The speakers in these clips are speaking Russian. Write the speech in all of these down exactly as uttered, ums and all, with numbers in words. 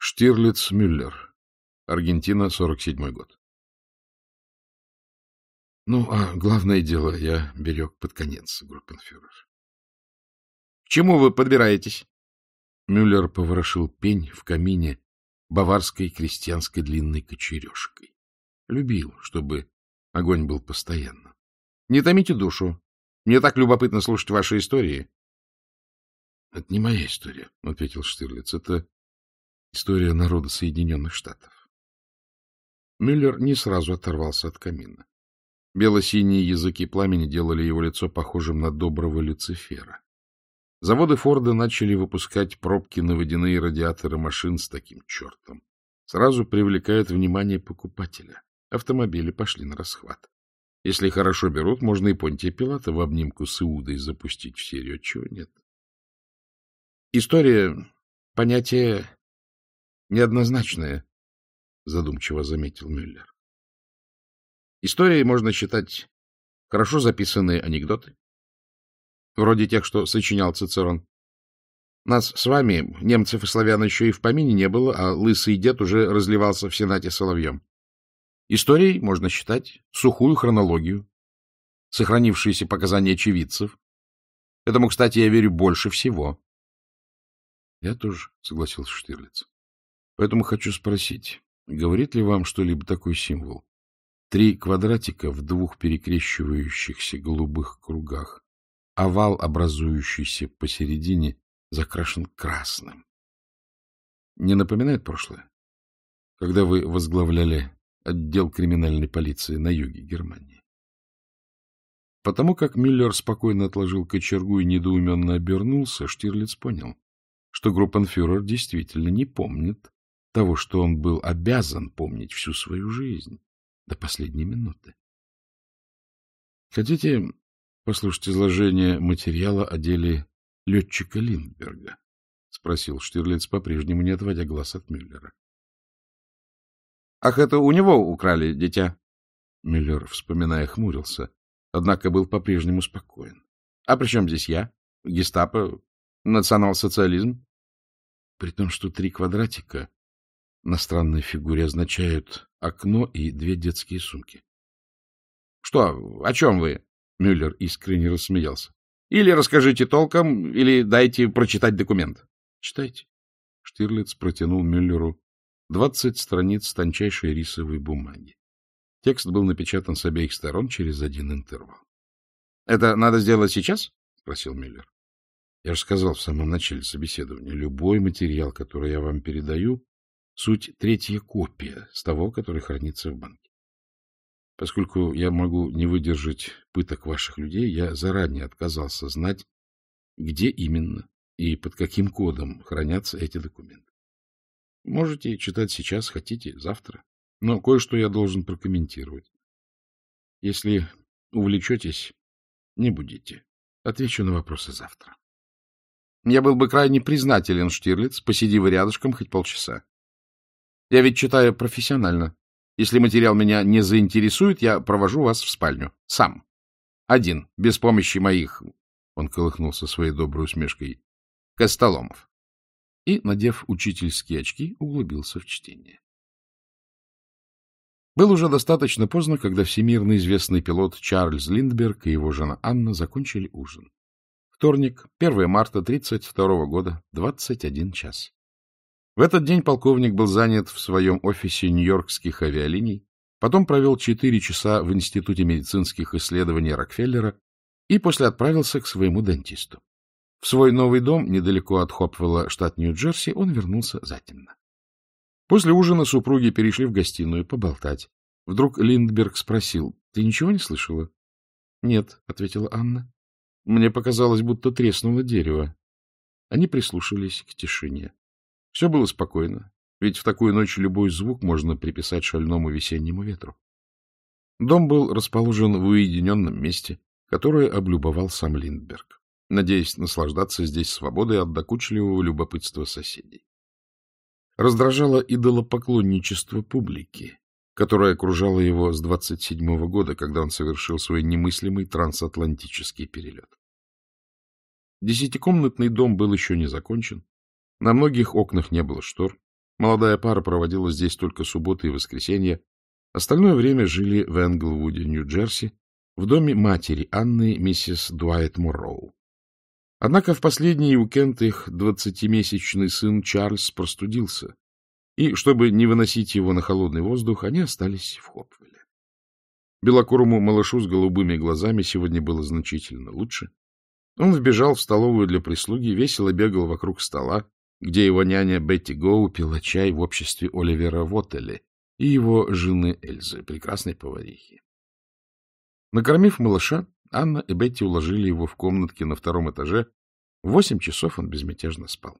Штирлиц Мюллер. Аргентина, сорок седьмой год. Ну, а главное дело я берег под конец, группенфюрер. — К чему вы подбираетесь? Мюллер поворошил пень в камине баварской крестьянской длинной кочережкой. Любил, чтобы огонь был постоянно. — Не томите душу. Мне так любопытно слушать ваши истории. — Это не моя история, — ответил Штирлиц. — Это история народа Соединенных Штатов. Мюллер не сразу оторвался от камина. Бело-синие языки пламени делали его лицо похожим на доброго Люцифера. Заводы Форда начали выпускать пробки на водяные радиаторы машин с таким чертом. Сразу привлекают внимание покупателя. Автомобили пошли на расхват. Если хорошо берут, можно и Понтия Пилата в обнимку с Иудой запустить в серию. Чего нет? История — понятие неоднозначное, — задумчиво заметил Мюллер. Историей можно считать хорошо записанные анекдоты, вроде тех, что сочинял Цицерон. Нас с вами, немцев и славян, еще и в помине не было, а лысый дед уже разливался в Сенате соловьем. Историей можно считать сухую хронологию, сохранившиеся показания очевидцев. Этому, кстати, я верю больше всего. — Я тоже, — согласился Штирлиц. — Поэтому хочу спросить, говорит ли вам что-либо такой символ? Три квадратика в двух перекрещивающихся голубых кругах, овал, образующийся посередине, закрашен красным. Не напоминает прошлое? Когда вы возглавляли отдел криминальной полиции на юге Германии. Потому как Мюллер спокойно отложил кочергу и недоуменно обернулся, Штирлиц понял, что группенфюрер действительно не помнит того, что он был обязан помнить всю свою жизнь до последней минуты. Хотите послушать изложение материала о деле летчика Линдберга? — спросил Штирлиц, по-прежнему не отводя глаз от Мюллера. — Ах, это у него украли, дитя? Мюллер, вспоминая, хмурился, однако был по-прежнему спокоен. — А при чем здесь я? Гестапо? Национал-социализм? При том, что три квадратика на странной фигуре означают окно и две детские сумки. — Что? О чем вы? Мюллер искренне рассмеялся. — Или расскажите толком, или дайте прочитать документ. — Читайте. Штирлиц протянул Мюллеру двадцать страниц тончайшей рисовой бумаги. Текст был напечатан с обеих сторон через один интервал. — Это надо сделать сейчас? — спросил Мюллер. — Я же сказал в самом начале собеседования, любой материал, который я вам передаю, суть третья копия с того, который хранится в банке. Поскольку я могу не выдержать пыток ваших людей, я заранее отказался знать, где именно и под каким кодом хранятся эти документы. Можете читать сейчас, хотите, завтра, но кое-что я должен прокомментировать. Если увлечетесь, не будете. Отвечу на вопросы завтра. Я был бы крайне признателен, Штирлиц, посиди вы рядышком хоть полчаса. Я ведь читаю профессионально. Если материал меня не заинтересует, я провожу вас в спальню. Сам. Один, без помощи моих... Он колыхнулся своей доброй усмешкой. Костоломов. И, надев учительские очки, углубился в чтение. Было уже достаточно поздно, когда всемирно известный пилот Чарльз Линдберг и его жена Анна закончили ужин. Вторник, первое марта тридцать второго года, двадцать один час. В этот день полковник был занят в своем офисе нью-йоркских авиалиний, потом провел четыре часа в Институте медицинских исследований Рокфеллера и после отправился к своему дантисту. В свой новый дом, недалеко от Хопвелла, штат Нью-Джерси, он вернулся затемно. После ужина супруги перешли в гостиную поболтать. Вдруг Линдберг спросил: — Ты ничего не слышала? — Нет, — ответила Анна. — Мне показалось, будто треснуло дерево. Они прислушались к тишине. Все было спокойно, ведь в такую ночь любой звук можно приписать шальному весеннему ветру. Дом был расположен в уединенном месте, которое облюбовал сам Линдберг, надеясь наслаждаться здесь свободой от докучливого любопытства соседей. Раздражало идолопоклонничество публики, которое окружало его с двадцать седьмого года, когда он совершил свой немыслимый трансатлантический перелет. Десятикомнатный дом был еще не закончен, на многих окнах не было штор, Молодая пара проводила здесь только субботы и воскресенья. Остальное время жили в Энглвуде, Нью-Джерси, в доме матери Анны, миссис Дуайт Морроу. Однако в последний уикенд их двадцатимесячный сын Чарльз простудился, и, чтобы не выносить его на холодный воздух, они остались в Хопвилле. Белокурому малышу с голубыми глазами сегодня было значительно лучше. Он вбежал в столовую для прислуги, весело бегал вокруг стола, где его няня Бетти Гоу пила чай в обществе Оливера Воттеля и его жены Эльзы, прекрасной поварихи. Накормив малыша, Анна и Бетти уложили его в комнатке на втором этаже. В восемь часов он безмятежно спал.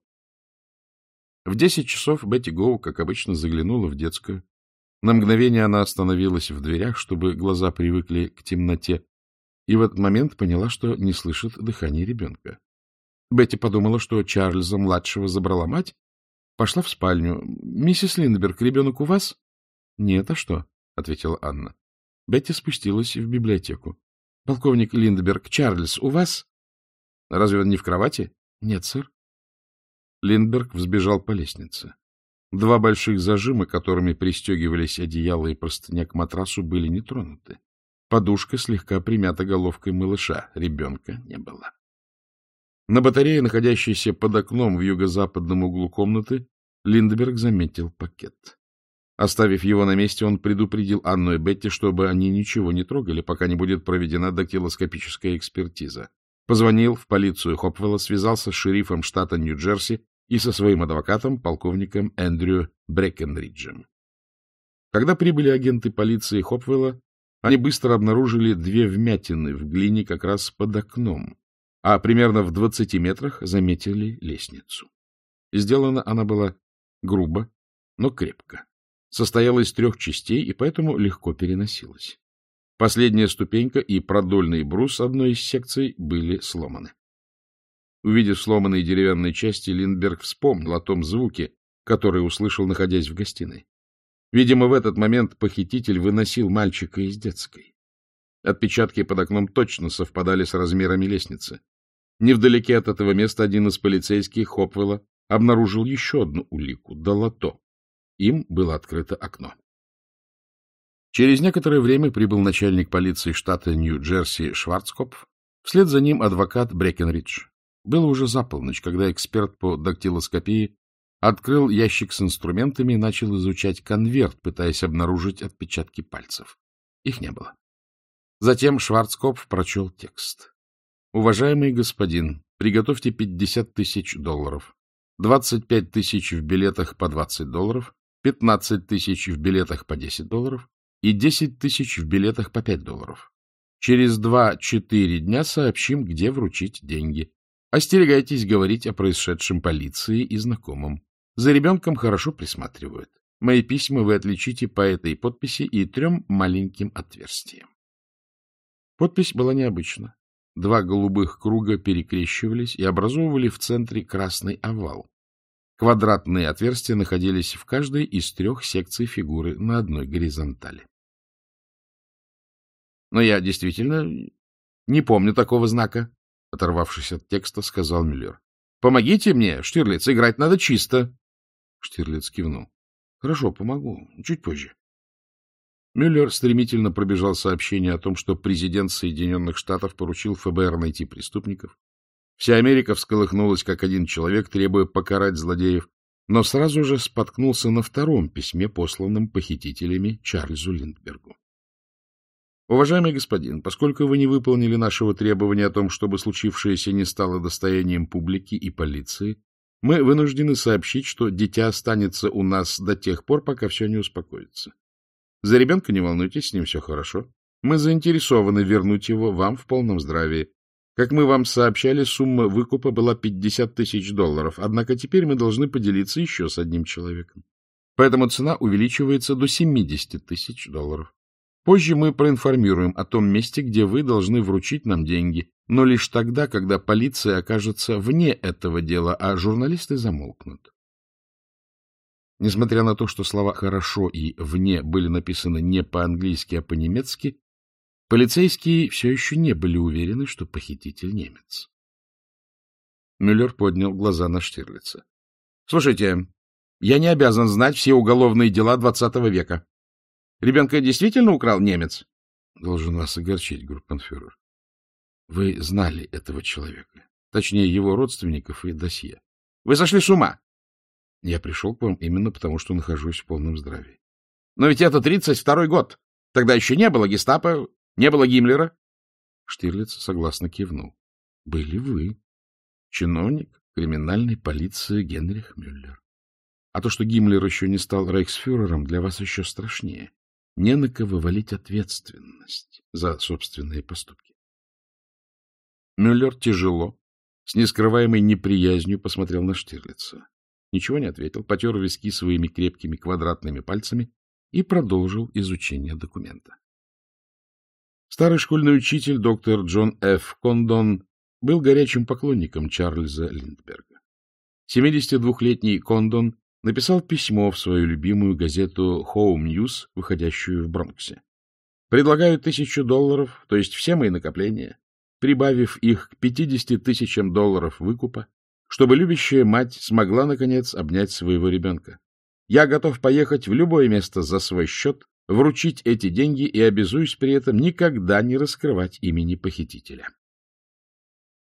В десять часов Бетти Гоу, как обычно, заглянула в детскую. На мгновение она остановилась в дверях, чтобы глаза привыкли к темноте, и в этот момент поняла, что не слышит дыхания ребенка. Бетти подумала, что Чарльза-младшего забрала мать, пошла в спальню. — Миссис Линдберг, ребенок у вас? — Нет, а что? — ответила Анна. Бетти спустилась в библиотеку. — Полковник Линдберг, Чарльз у вас? — Разве он не в кровати? — Нет, сэр. Линдберг взбежал по лестнице. Два больших зажима, которыми пристегивались одеяло и простыня к матрасу, были не тронуты. Подушка слегка примята головкой малыша. Ребенка не было. На батарее, находящейся под окном в юго-западном углу комнаты, Линдберг заметил пакет. Оставив его на месте, он предупредил Анну и Бетти, чтобы они ничего не трогали, пока не будет проведена дактилоскопическая экспертиза. Позвонил в полицию Хопвелла, связался с шерифом штата Нью-Джерси и со своим адвокатом, полковником Эндрю Брекенриджем. Когда прибыли агенты полиции Хопвелла, они быстро обнаружили две вмятины в глине как раз под окном, а примерно в двадцати метрах заметили лестницу. Сделана она была грубо, но крепко. Состояла из трех частей и поэтому легко переносилась. Последняя ступенька и продольный брус одной из секций были сломаны. Увидев сломанные деревянные части, Линдберг вспомнил о том звуке, который услышал, находясь в гостиной. Видимо, в этот момент похититель выносил мальчика из детской. Отпечатки под окном точно совпадали с размерами лестницы. Невдалеке от этого места один из полицейских Хопвелла обнаружил еще одну улику — долото. Им было открыто окно. Через некоторое время прибыл начальник полиции штата Нью-Джерси Шварцкопф, вслед за ним адвокат Брекенридж. Было уже за полночь, когда эксперт по дактилоскопии открыл ящик с инструментами и начал изучать конверт, пытаясь обнаружить отпечатки пальцев. Их не было. Затем Шварцкопф прочел текст. «Уважаемый господин, приготовьте пятьдесят тысяч долларов, двадцать пять тысяч в билетах по двадцать долларов, пятнадцать тысяч в билетах по десять долларов и десять тысяч в билетах по пять долларов. Через два-четыре дня сообщим, где вручить деньги. Остерегайтесь говорить о происшедшем полиции и знакомым. За ребенком хорошо присматривают. Мои письма вы отличите по этой подписи и трем маленьким отверстиям». Подпись была необычна. Два голубых круга перекрещивались и образовывали в центре красный овал. Квадратные отверстия находились в каждой из трех секций фигуры на одной горизонтали. — Но я действительно не помню такого знака, — оторвавшись от текста, сказал Мюллер. — Помогите мне, Штирлиц, играть надо чисто. Штирлиц кивнул. — Хорошо, помогу. Чуть позже. Мюллер стремительно пробежал сообщение о том, что президент Соединенных Штатов поручил эф бэ эр найти преступников. Вся Америка всколыхнулась как один человек, требуя покарать злодеев, но сразу же споткнулся на втором письме, посланном похитителями Чарльзу Линдбергу. «Уважаемый господин, поскольку вы не выполнили нашего требования о том, чтобы случившееся не стало достоянием публики и полиции, мы вынуждены сообщить, что дитя останется у нас до тех пор, пока все не успокоится. За ребенка не волнуйтесь, с ним все хорошо. Мы заинтересованы вернуть его вам в полном здравии. Как мы вам сообщали, сумма выкупа была пятьдесят тысяч долларов, однако теперь мы должны поделиться еще с одним человеком. Поэтому цена увеличивается до семьдесят тысяч долларов. Позже мы проинформируем о том месте, где вы должны вручить нам деньги, но лишь тогда, когда полиция окажется вне этого дела, а журналисты замолкнут». Несмотря на то, что слова «хорошо» и «вне» были написаны не по-английски, а по-немецки, полицейские все еще не были уверены, что похититель немец. Мюллер поднял глаза на Штирлица. — Слушайте, Я не обязан знать все уголовные дела двадцатого века. Ребенка действительно украл немец? Должен вас огорчить, группенфюрер. Вы знали этого человека, точнее, его родственников и досье. Вы сошли с ума. Я пришел к вам именно потому, что нахожусь в полном здравии. Но ведь это тридцать второй год. Тогда еще не было гестапо, не было Гиммлера. Штирлиц согласно кивнул. Были вы, чиновник криминальной полиции Генрих Мюллер. А то, что Гиммлер еще не стал рейхсфюрером, для вас еще страшнее. Не на кого валить ответственность за собственные поступки. Мюллер тяжело, с нескрываемой неприязнью посмотрел на Штирлица. Ничего не ответил, потер виски своими крепкими квадратными пальцами и продолжил изучение документа. Старый школьный учитель доктор Джон Ф. Кондон был горячим поклонником Чарльза Линдберга. семидесятидвухлетний Кондон написал письмо в свою любимую газету Home News, выходящую в Бронксе. «Предлагаю тысячу долларов, то есть все мои накопления, прибавив их к пятидесяти тысячам долларов выкупа, чтобы любящая мать смогла, наконец, обнять своего ребенка. Я готов поехать в любое место за свой счет, вручить эти деньги и обязуюсь при этом никогда не раскрывать имени похитителя».